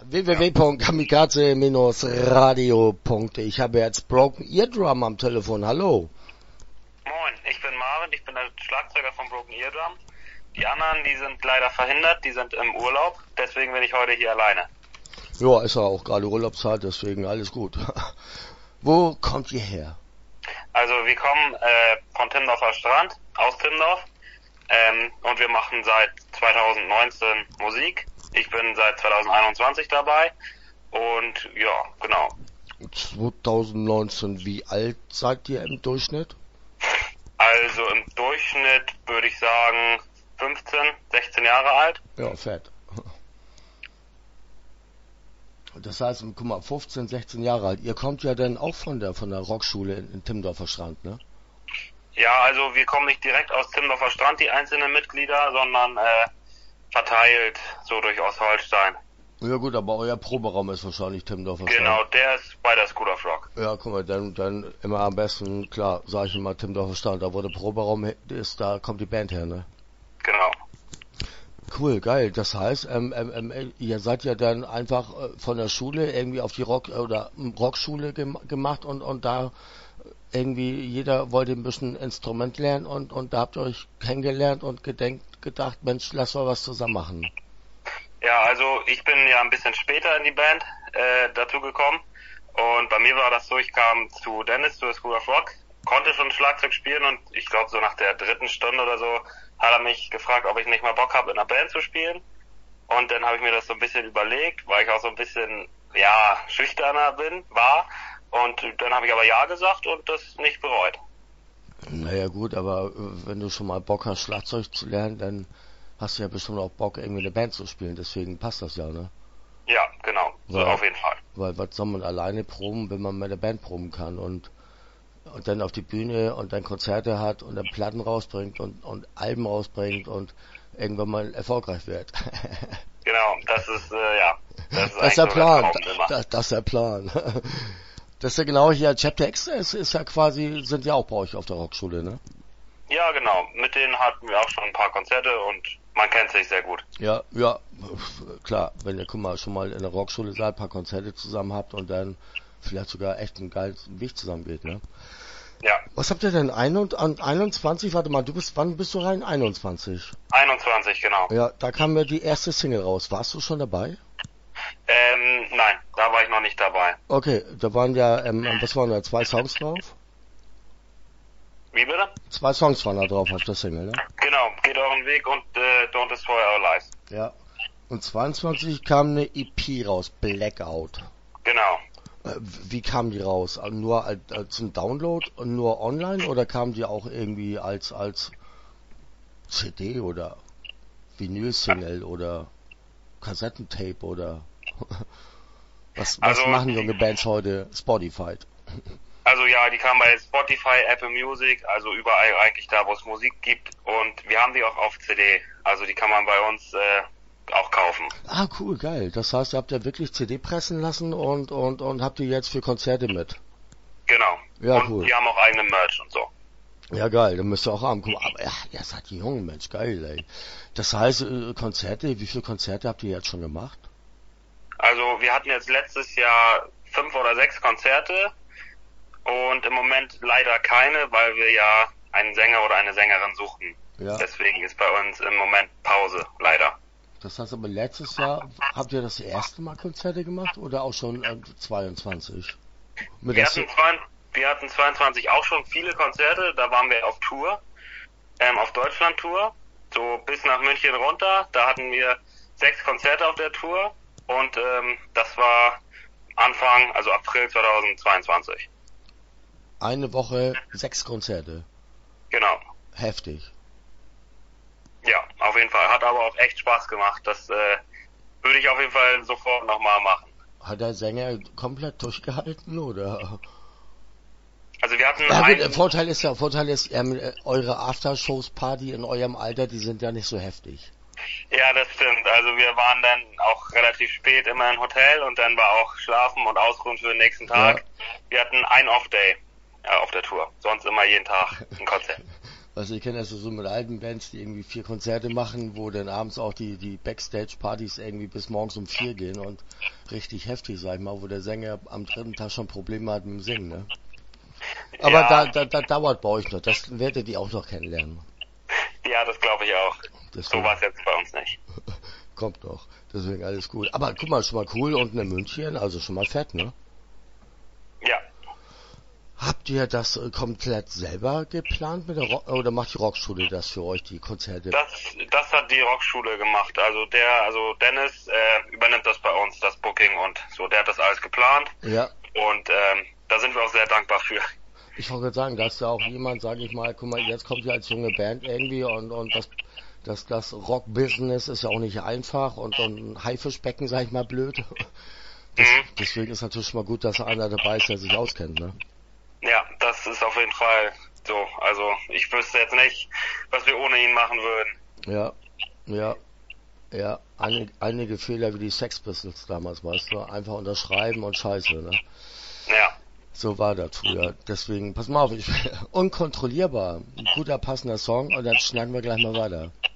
www.kamikaze-radio.de. Ich habe jetzt Broken Eardrum am Telefon. Hallo. Moin, ich bin Marvin, ich bin der Schlagzeuger von Broken Eardrum. Die anderen, die sind leider verhindert, die sind im Urlaub, deswegen bin ich heute hier alleine. Ja, ist ja auch gerade Urlaubszeit, deswegen alles gut. Wo kommt ihr her? Also wir kommen von Timmendorfer Strand, aus Timmendorf, und wir machen seit 2019 Musik. Ich bin seit 2021 dabei und ja, genau. 2019, wie alt seid ihr im Durchschnitt? Also im Durchschnitt würde ich sagen 15, 16 Jahre alt. Ja, fett. Das heißt, guck mal, 15, 16 Jahre alt. Ihr kommt ja dann auch von der Rockschule in Timmendorfer Strand, ne? Ja, also wir kommen nicht direkt aus Timmendorfer Strand, die einzelnen Mitglieder, sondern verteilt so durch Ostholstein. Ja gut, aber euer Proberaum ist wahrscheinlich Timmendorfer Strand. Genau, der ist bei der School of Rock. Ja, guck mal, dann immer am besten, klar, sag ich immer Timmendorfer Strand, da wo der Proberaum ist, da kommt die Band her, ne? Genau. Cool, geil. Das heißt, ihr seid ja dann einfach von der Schule irgendwie auf die Rockschule gemacht und da irgendwie jeder wollte ein bisschen Instrument lernen und da habt ihr euch kennengelernt und gedacht, Mensch, lass mal was zusammen machen. Ja, also ich bin ja ein bisschen später in die Band dazu gekommen und bei mir war das so, ich kam zu Dennis, zu der School of Rock, konnte schon Schlagzeug spielen und ich glaube so nach der 3. Stunde oder so hat er mich gefragt, ob ich nicht mal Bock habe, in einer Band zu spielen. Und dann habe ich mir das so ein bisschen überlegt, weil ich auch so ein bisschen, ja, schüchterner war. Und dann habe ich aber ja gesagt und das nicht bereut. Naja gut, aber wenn du schon mal Bock hast, Schlagzeug zu lernen, dann hast du ja bestimmt auch Bock, irgendwie eine Band zu spielen. Deswegen passt das ja, ne? Ja, genau. So auf jeden Fall. Weil was soll man alleine proben, wenn man mit der Band proben kann und dann auf die Bühne und dann Konzerte hat und dann Platten rausbringt und Alben rausbringt und irgendwann mal erfolgreich wird. Genau, das ist, ja. Das ist der Plan. Das ist der Plan. Das ist ja genau hier, Chapter X ist ja quasi, sind ja auch bei euch auf der Rockschule, ne? Ja, genau. Mit denen hatten wir auch schon ein paar Konzerte und man kennt sich sehr gut. Ja, klar. Wenn ihr, guck mal, schon mal in der Rockschule seid, ein paar Konzerte zusammen habt und dann vielleicht sogar echt einen geilen Weg zusammen geht, ne? Ja. Was habt ihr denn? 21? Warte mal, wann bist du rein? 21? 21, genau. Ja, da kam ja die erste Single raus. Warst du schon dabei? Nein, da war ich noch nicht dabei. Okay, da waren ja, was waren da, 2 Songs drauf? Wie bitte? 2 Songs waren da drauf auf der Single, ne? Genau, Geht euren Weg und Don't Destroy Our Lives. Ja. Und 22 kam eine EP raus, Blackout. Genau. Wie kam die raus? Nur als ein Download und nur online oder kam die auch irgendwie als CD oder Vinyl-Single oder Kassettentape oder was machen junge Bands heute? Spotify. Also ja, die kam bei Spotify, Apple Music, also überall eigentlich da, wo es Musik gibt und wir haben die auch auf CD. Also die kann man bei uns auch kaufen. Ah, cool, geil. Das heißt, ihr habt ja wirklich CD pressen lassen und habt die jetzt für Konzerte mit. Genau. Ja, und cool. Die haben auch eigene Merch und so. Ja, geil, dann müsst ihr auch haben. Guck mal, aber ja, ihr seid die jungen Mensch, geil, ey. Das heißt, Konzerte, wie viele Konzerte habt ihr jetzt schon gemacht? Also wir hatten jetzt letztes Jahr 5 oder 6 Konzerte und im Moment leider keine, weil wir ja einen Sänger oder eine Sängerin suchen. Ja. Deswegen ist bei uns im Moment Pause, leider. Das heißt aber letztes Jahr, habt ihr das erste Mal Konzerte gemacht oder auch schon 22? Wir hatten 22 auch schon viele Konzerte, da waren wir auf Tour, auf Deutschland-Tour, so bis nach München runter, da hatten wir 6 Konzerte auf der Tour und das war April 2022. Eine Woche 6 Konzerte? Genau. Heftig. Ja, auf jeden Fall. Hat aber auch echt Spaß gemacht. Das würde ich auf jeden Fall sofort nochmal machen. Hat der Sänger komplett durchgehalten, oder? Also wir hatten gut, Vorteil ist, eure Aftershows-Party in eurem Alter, die sind ja nicht so heftig. Ja, das stimmt. Also wir waren dann auch relativ spät immer im Hotel und dann war auch Schlafen und Ausruhen für den nächsten Tag. Ja. Wir hatten ein Off-Day auf der Tour. Sonst immer jeden Tag ein Konzert. Also ich kenne das so mit alten Bands, die irgendwie 4 Konzerte machen, wo dann abends auch die Backstage-Partys irgendwie bis morgens um 4 gehen und richtig heftig, sag ich mal, wo der Sänger am dritten Tag schon Probleme hat mit dem Singen, ne? Aber Ja, da dauert bei euch noch, das werdet ihr auch noch kennenlernen. ja, das glaube ich auch. So Deswegen war es jetzt bei uns nicht. kommt noch, deswegen alles gut. Aber guck mal, schon mal cool unten in München, also schon mal fett, ne? Ja, Habt ihr das komplett selber geplant mit der oder macht die Rockschule das für euch, die Konzerte? das hat die Rockschule gemacht. Also Dennis übernimmt das bei uns, das Booking und so. Der hat das alles geplant Ja, und da sind wir auch sehr dankbar für. ich wollte gerade sagen, dass da auch jemand, sage ich mal, guck mal, jetzt kommt ihr als junge Band irgendwie und das Rock-Business ist ja auch nicht einfach und ein Haifischbecken, sag ich mal, blöd. Mhm. Deswegen ist natürlich schon mal gut, dass einer dabei ist, der sich auskennt, ne? Ja, das ist auf jeden Fall so. Also ich wüsste jetzt nicht, was wir ohne ihn machen würden. Ja, ja, ja. Einige Fehler wie die Sex Pistols damals, weißt du, einfach unterschreiben und Scheiße, ne? Ja, So war das früher. Deswegen, pass mal auf, unkontrollierbar. Ein guter, passender Song und dann schnacken wir gleich mal weiter.